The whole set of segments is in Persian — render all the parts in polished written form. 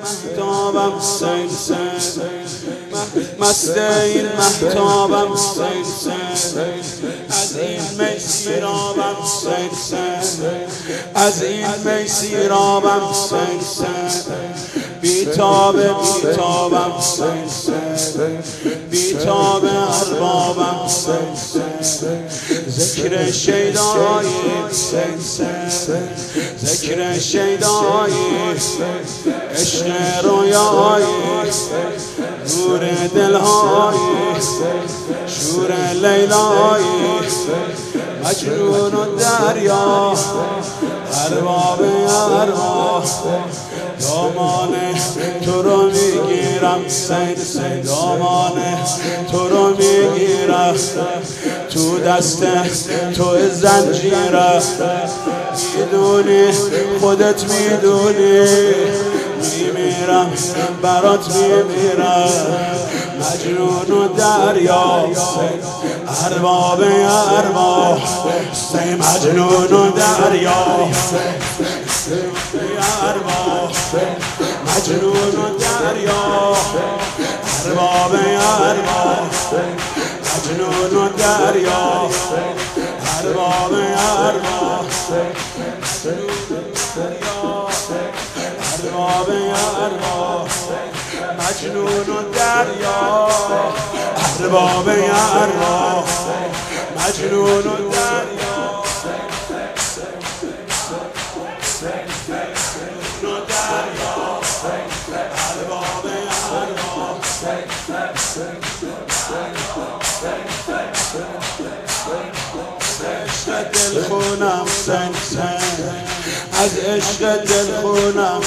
مهتابم حسین مست این مهتابم حسین از این می سیرابم حسین از این می سیرابم حسین بیتابم حسین بیتاب اربابم ذکر شیدایی ذکر شیدایی عشق رویایی نور دلهایی شور لیلایی مجنون و دریا ارباب ارباب دامان تو رو میگیرم حسین دامان تو رو میگیرم تو دست تو زنجیرم میدونی خودت میدونی میمیرم برات میمیرم مجنون و دریا ارباب ارباب مجنون و دریا ارباب مجنون و دریا ارباب ارباب مجنون و دریا ارباب ارباب ارباب ارباب مجنون و دریا ارباب ارباب مجنون و دریا دل خونم از عشق دل خونم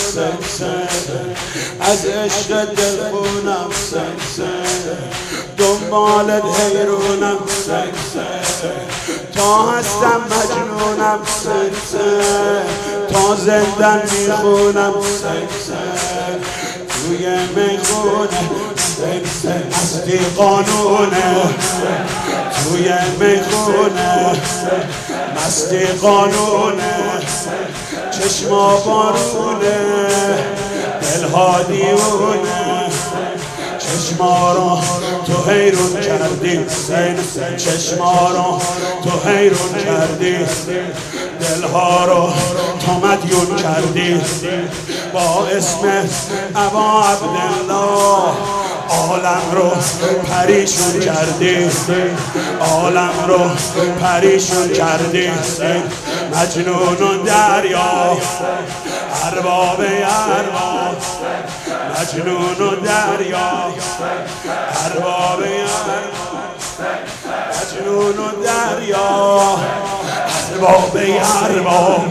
از عشق دل خونم دنبالت حیرونم تا هستم مجنونم تا زندن میخونم توی میخونه مستی قانونه توی میخونه مستی قانونه چشما بارونه دلها دیونه چشما رو تو حیرون کردی چشما رو تو حیرون کردی دلها رو تو مدیون کردی با اسم ابا عبدالله عالم رو پریشون کردی عالم رو پریشون کردی مجنون و دریا ارباب ارباب مجنون و دریا ارباب مجنون و دریا ارباب ارباب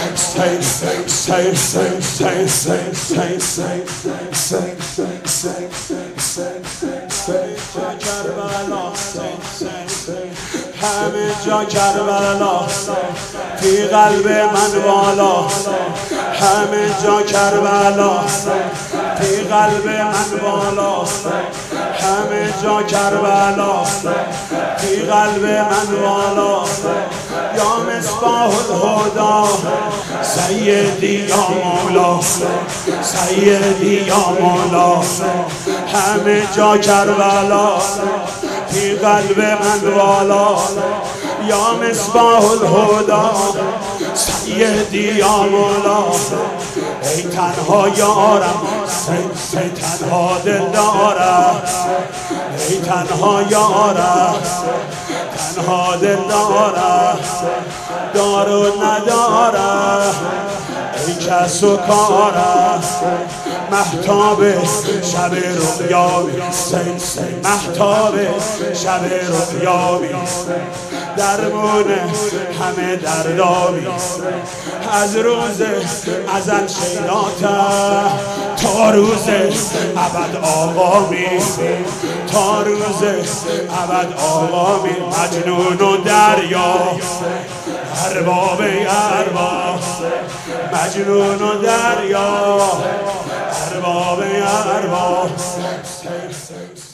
همه جا کربلا فی قلب من بالا همه جا کربلا فی قلب من بالا همه جا کربلا فی قلب من بالا یا مصباح الهدی سیدی یا مولا سیدی یا مولا همه جا کربلا فی قلب من بالا یا مصباح الهدی سیدی یا مولا ای تنها یارم ای تنها دلدارم ای تنها یارم تنها دلدارم دار و ندارم ای کس و کارم مهتاب شب رویابی مهتاب شب رویابی درمون همه دردابی از روز ازل شیداتم تا روز ابد آقامی تا روز ابد آقامی مجنون و دریا ارباب ارباب مجنون و دریا ارباب ارباب